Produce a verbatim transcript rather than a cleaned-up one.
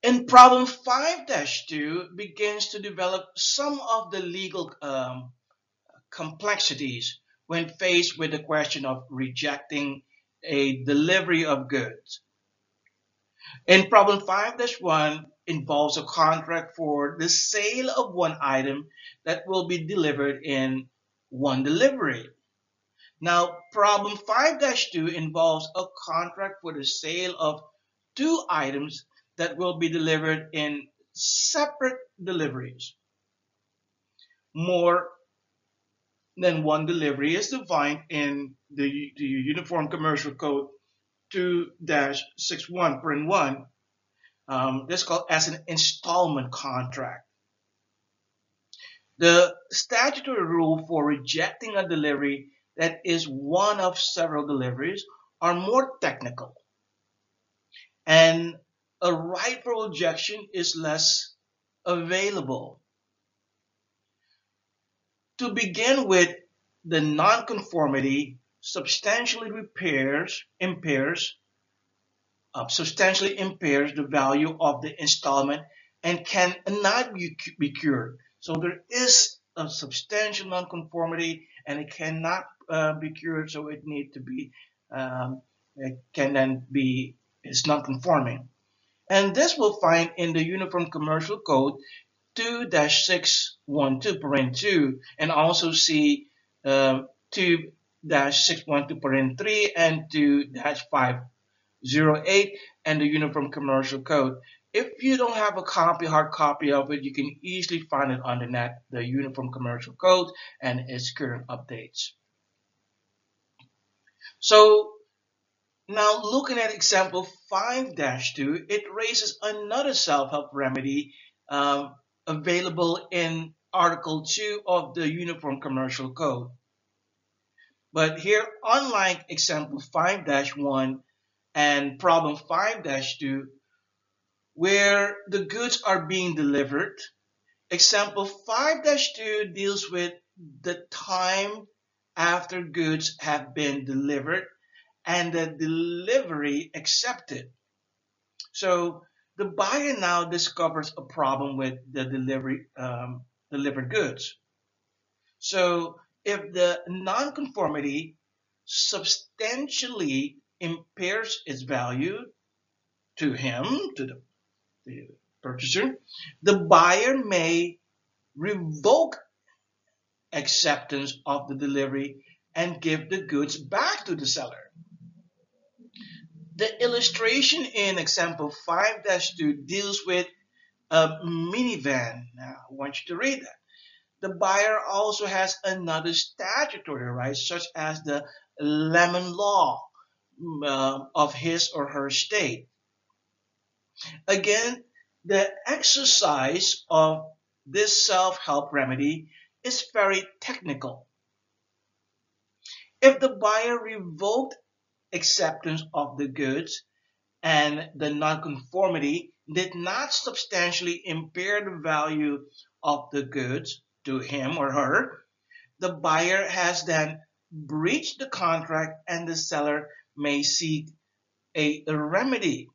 And problem five dash two begins to develop some of the legal um, complexities when faced with the question of rejecting a delivery of goods. And problem five dash one involves a contract for the sale of one item that will be delivered in one delivery. Now, problem five dash two involves a contract for the sale of two items that will be delivered in separate deliveries. More than one delivery is defined in the, the Uniform Commercial Code two dash sixty-one point one. Um, this is called as an installment contract. The statutory rule for rejecting a delivery that is one of several deliveries are more technical, and a right for rejection is less available. To begin with, the nonconformity substantially repairs, impairs, uh, substantially impairs the value of the installment and cannot be, be cured. So there is a substantial nonconformity and it cannot uh, be cured. So it need to be um, it can then be is non-conforming. And this we'll find in the Uniform Commercial Code two dash six one two parent two and also see uh, two dash six one two parent three and two dash five oh eight and the Uniform Commercial Code. If you don't have a copy, hard copy of it, you can easily find it on the net, the Uniform Commercial Code and its current updates. So now looking at example five dash two, it raises another self-help remedy um, available in Article two of the Uniform Commercial Code. But here, unlike example five dash one and problem five dash two, where the goods are being delivered, example five dash two deals with the time after goods have been delivered and the delivery accepted. So the buyer now discovers a problem with the delivery um, delivered goods. So if the nonconformity substantially impairs its value to him, to the, the purchaser, the buyer may revoke acceptance of the delivery and give the goods back to the seller. The illustration in example five dash two deals with a minivan. Now, I want you to read that. The buyer also has another statutory right, such as the lemon law uh, of his or her state. Again, the exercise of this self-help remedy is very technical. If the buyer revoked acceptance of the goods and the nonconformity did not substantially impair the value of the goods to him or her, the buyer has then breached the contract and the seller may seek a, a remedy